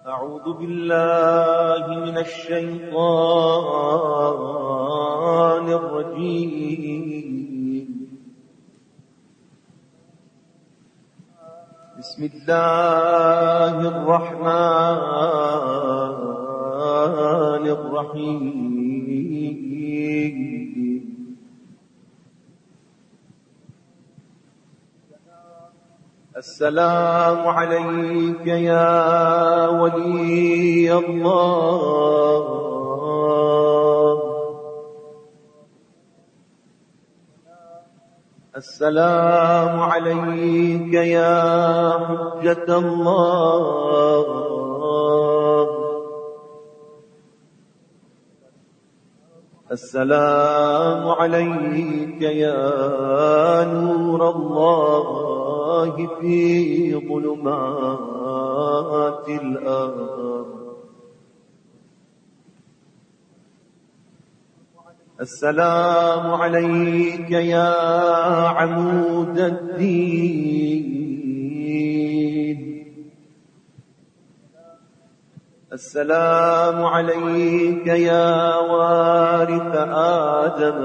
أعوذ بالله من الشيطان الرجيم. بسم الله الرحمن الرحيم. السلام عليك يا ولي الله. السلام عليك يا حجة الله. السلام عليك يا نور الله في ظلمات الأرض. السلام عليك يا عمود الدين. السلام عليك يا وارث آدم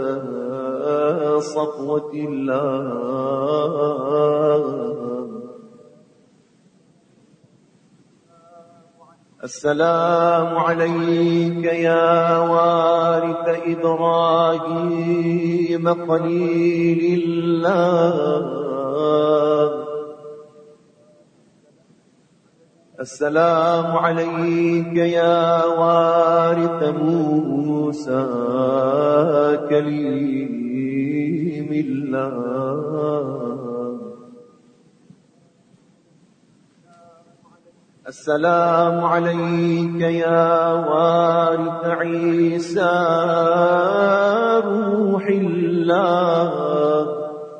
صفوة الله. السلام عليك يا وارث إبراهيم خليل الله. السلام عليك يا وارث موسى كليم الله. السلام عليك يا وارث عيسى روح الله.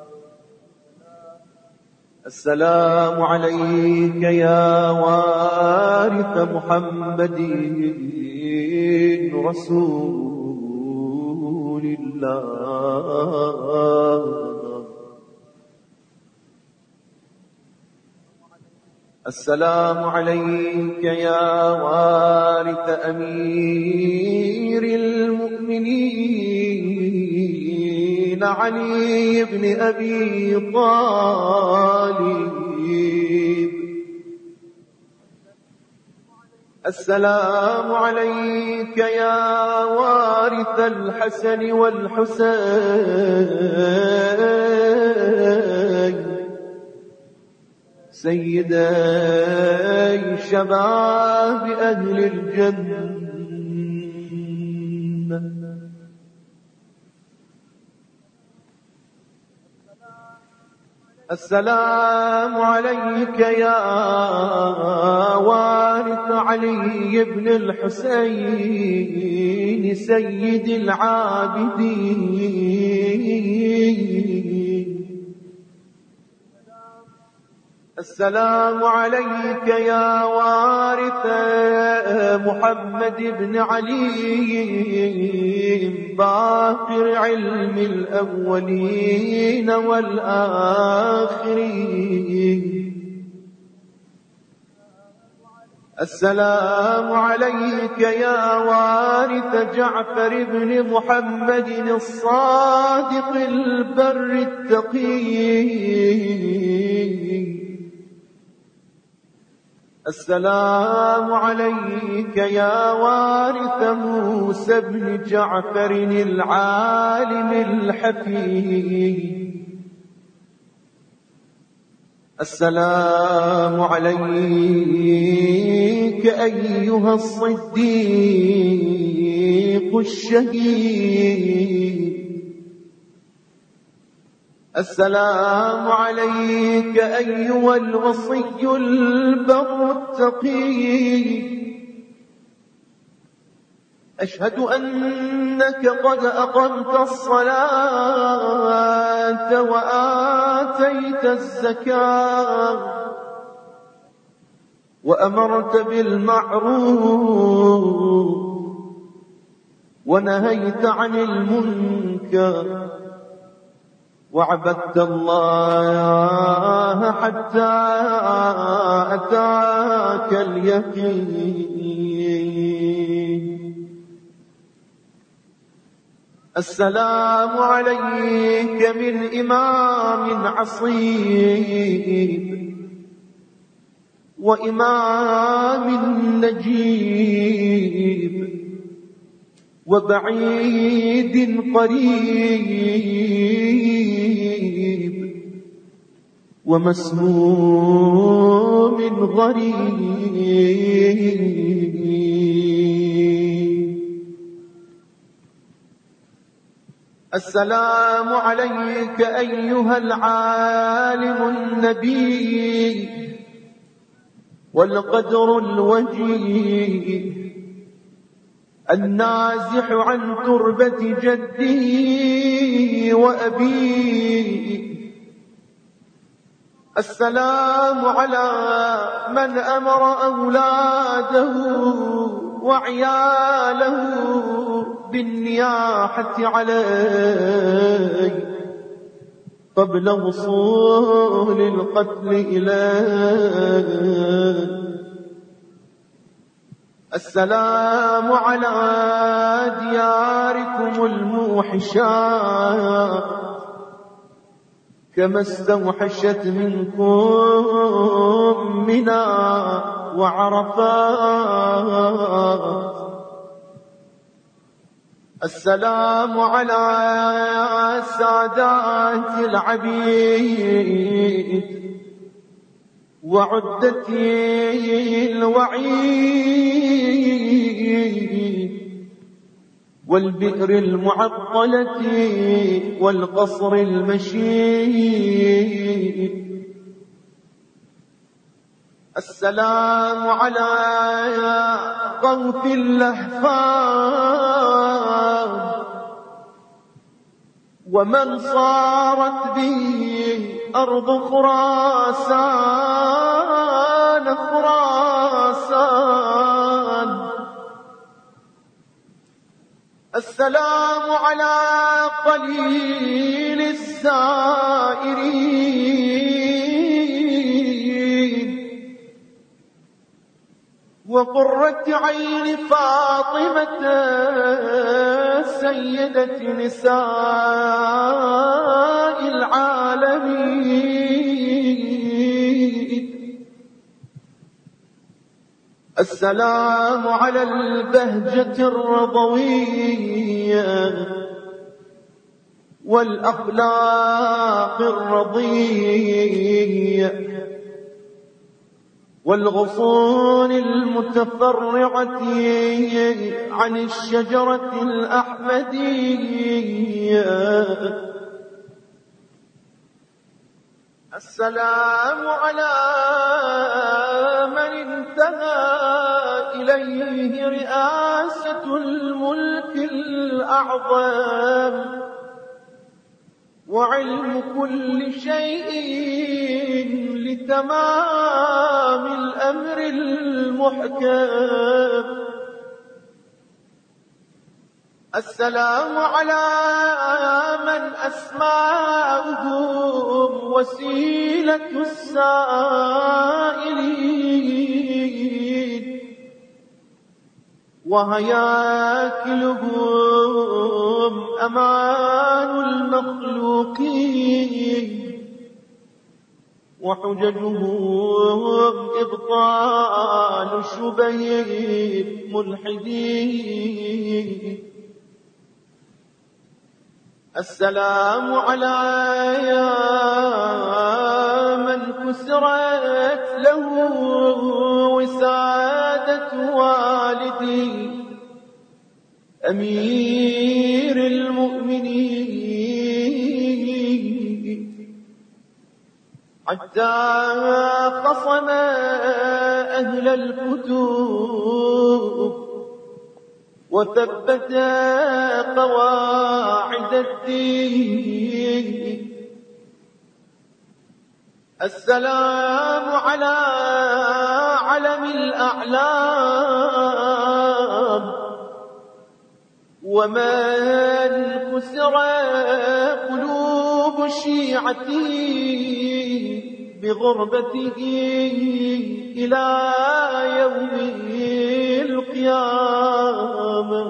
السلام عليك يا وارث محمد رسول الله. السلام عليك يا وارث أمير المؤمنين علي بن أبي طالب. السلام عليك يا وارث الحسن والحسين سيدي شباب أهل الجنة. السلام عليك يا وارث علي بن الحسين سيد العابدين. السلام عليك يا وارث محمد بن علي باقر علم الأولين والآخرين. السلام عليك يا وارث جعفر بن محمد الصادق البر التقي. السلام عليك يا وارث موسى بن جعفر العالم الحفيظ. السلام عليك أيها الصديق الشهيد. السلام عليك أيها الوصي البر التقي. أشهد أنك قد أقمت الصلاة وآتيت الزكاة وأمرت بالمعروف ونهيت عن المنكر وعبدت الله حتى أتاك اليقين. السلام عليك من إمام عصيب وإمام نجيب وبعيد قريب ومسموم غريب. السلام عليك أيها العالم النبي والقدر الوجيه النازح عن تربة جده وأبيه. السلام على من أمر أولاده وعياله بالنياحة عليه قبل وصول القتل إليه. السلام على دياركم الموحشات كما استوحشت منكم منى وعرفات. السلام على سادات العبيد وعدتي الوعيد والبئر المعطلة والقصر المشيد. السلام على غوث اللهفان ومن صارت به أرض خراسان خراسان. السلام على قليل السائرين وقرة عين فاطمة سيدة نساء العالمين. السلام على البهجة الرضوية والأخلاق الرضية والغصون المتفرعة عن الشجرة الأحمدية. السلام على من انتهى إليه رئاسة الملك الأعظم وعلم كل شيء لتمام الأمر المحكم. السلام على من أسماؤهم وسيلة السائلين وهياكلهم أمان المخلوقين وحججهم إبطال شبه الملحدين. السلام على من كسرت له وسادة والدي أمير المؤمنين حتى خصم أهل الكتب وثبت قواعد الدين. السلام على علم الأعلام ومن كسر قلوب شيعته بغربته إلى يوم القيامة.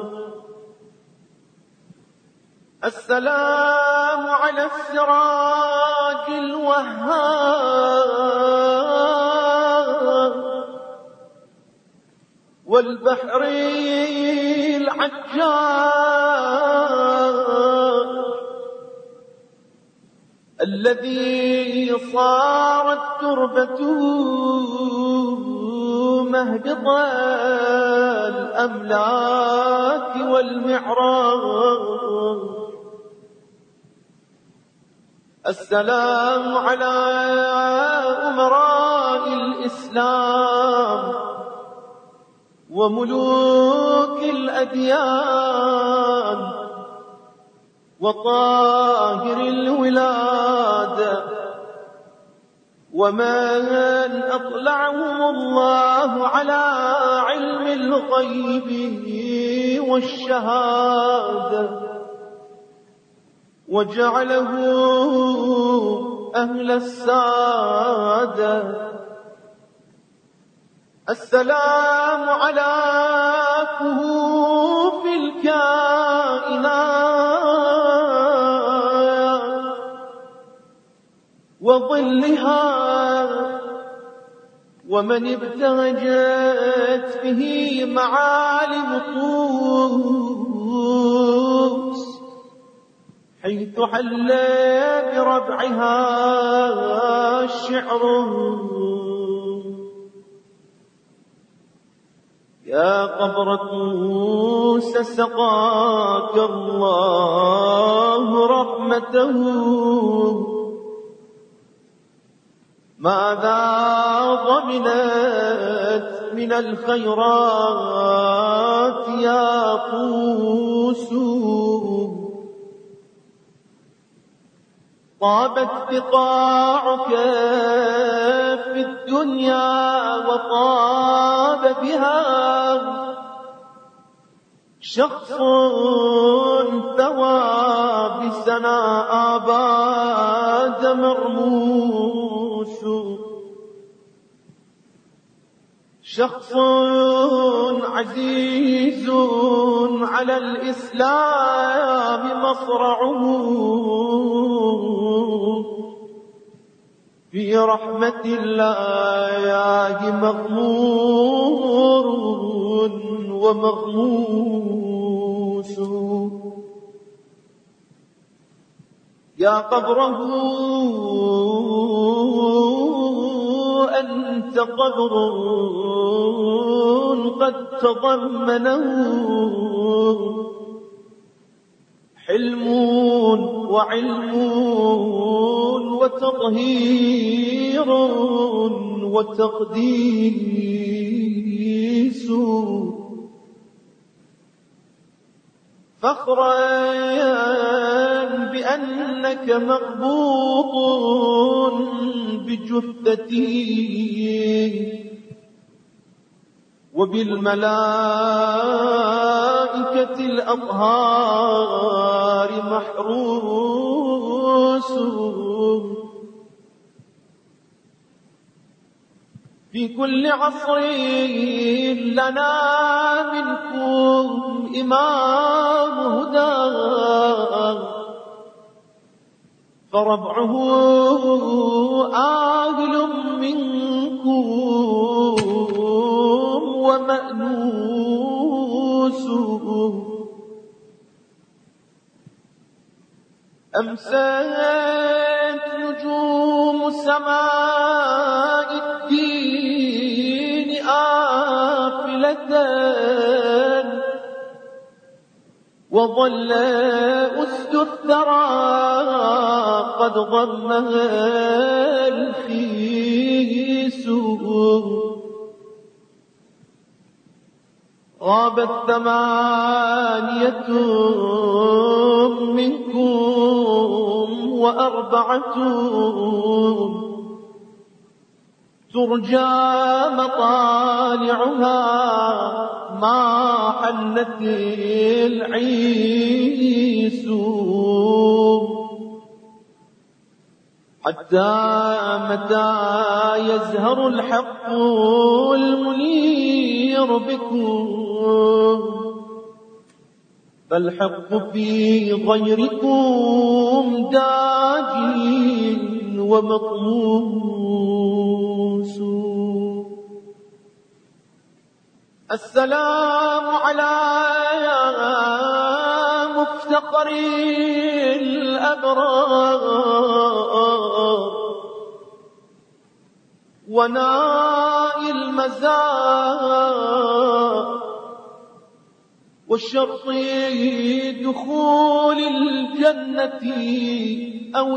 السلام على السراج الوهاب والبحر العجاب الذي صارت تربته مهبط الأملاك والمعراج. السلام على أمراء الإسلام وملوك الأديان وطاهر الولادة ومن أطلعهم الله على علم الغيب والشهادة وجعله أهل السادة. السلام على كهوف الكائنات وظلها ومن ابتهجت به معالم طوس حيث حل بربعها الشعر. يا قبر طوس سقاك الله رحمته ماذا ضمنت من الخيرات يا طوس. طابت بقاعك في الدنيا وطاب بها شخص ثوى بسنا آباد مرموش. شخص عزيز على الإسلام مصرعه في رحمة الله مغمور ومغموس. يا قبره أنت قبر قد تضمنه حلم وعلم وتطهير وتقديس. فخرا بأنك مقبوض بجثتي وبالملائكة الأطهار محروس. في كل عصر لنا منكم إمام هدى فربعه آهل منكم ومأنوس. أمسات نجوم سماء الدين آفلة وظل أسد الثرى قد ضمها الخيس. غابت ثمانية منكم وأربعة ترجى مطالعها ما حنت العيس حتى متى يزهر الحق المنير بكم فالحق في غيركم داج ومطموس. السلام على مفتقر الأبرار ونائي المزار والشرط دخول الجنة أو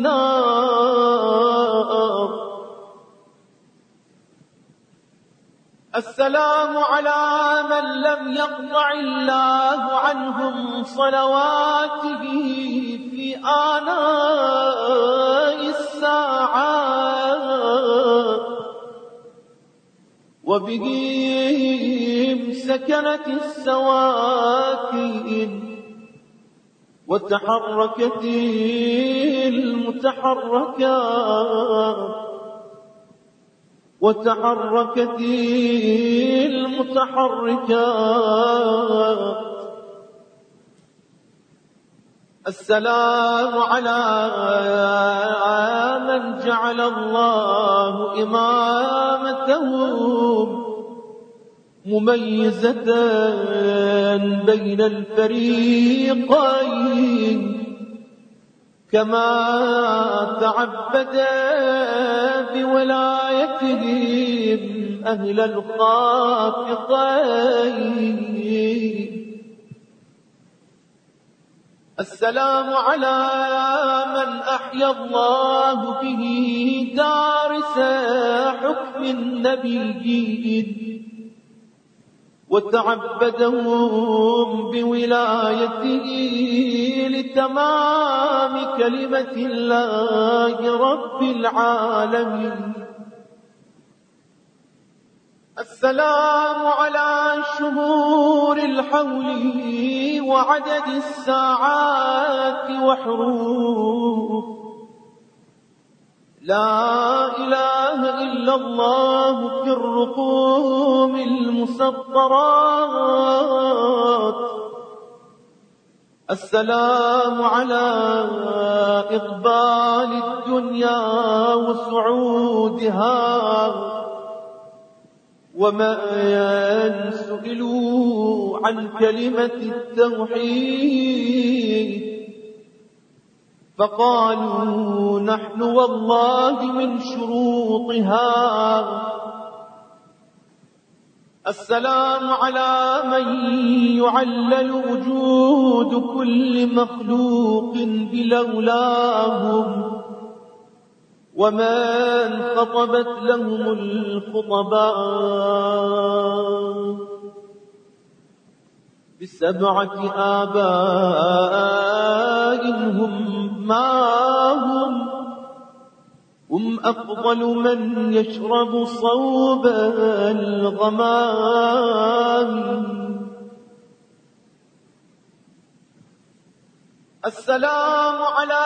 النار. السلام على من لم يقطع الله عنهم صلواته في آناء الساعات وبهم سكنت السواكن وتحركت المتحركات. السلام على من جعل الله إمامتهم مميزة بين الفريقين كما تعبد بولايتهم أهل الخافقين. السلام على من أحيا الله به دارس حكم النبيين وتعبدهم بولايته لتمام كلمة الله رب العالمين. السلام على شهور الحول وعدد الساعات وحروف لا إله إلا الله في الرقوم المسطرات. السلام على إقبال الدنيا وصعودها ومن سئلوا عن كلمة التوحيد فقالوا نحن والله من شروطها. السلام على من يعلل وجود كل مخلوق بلولاهم ومن خطبت لهم الخطباء بسبعة آباء هم معهم هم أفضل من يشرب صوب الغمام. السلام على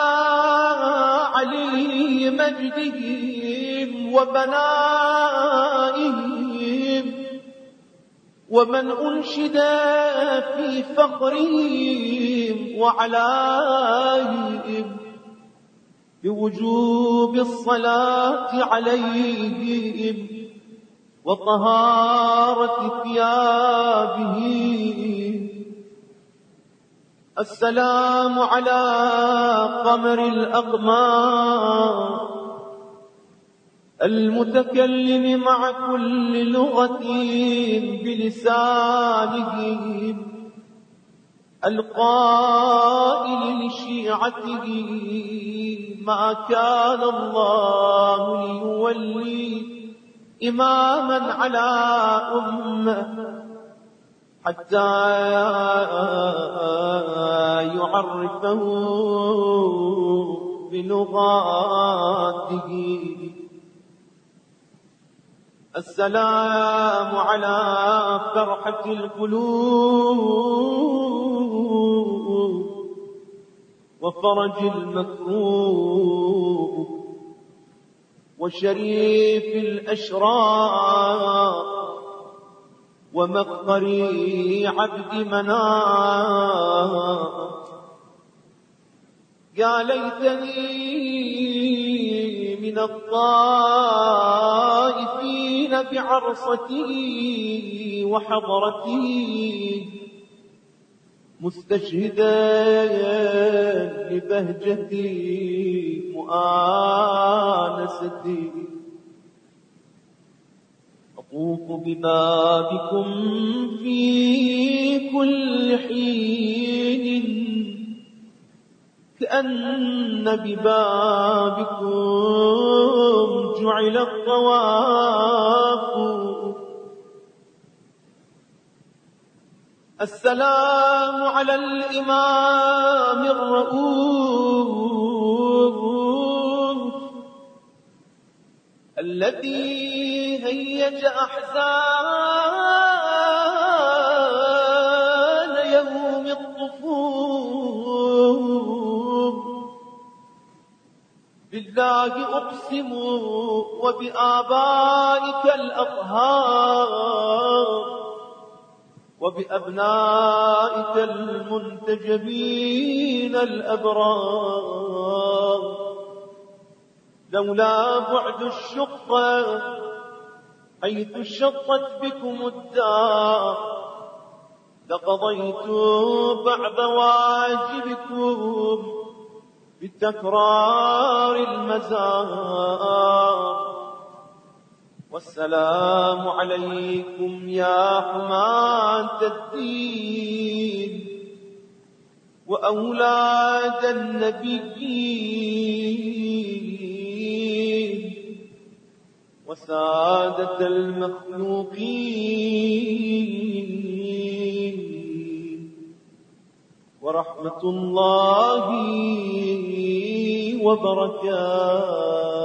علي مجدهم وبنائهم ومن أنشد في فخرهم وعلائهم بوجوب الصلاة عليهم وطهارة ثيابهم. السلام على قمر الأقمار المتكلم مع كل لغة بلسانهم القائل لشيعته ما كان الله ليولي إماما على أمة حتى يعرفه بلغاته. السلام على فرحة القلوب وفرج المكروب وشريف الأشرار ومفخر عبد مناف. يا ليتني من الطائفين بعرصته وحضرته مستشهدا لبهجتي مؤانستي. أطوف ببابكم في كل حين كأن ببابكم جعل الطواف. السلام على الإمام الرؤوف الذي هيج أحزان يوم الطفوف. بالله أقسم وبآبائك الأطهار وبأبنائك المنتجبين الأبرار، لولا بعد الشقة حيث شطت بكم الدار لقضيت بعض واجبكم بتكرار المزار. والسلام عليكم يا حماة الدين وأولاد النبيين وسادة المخلوقين، ورحمة الله وبركاته.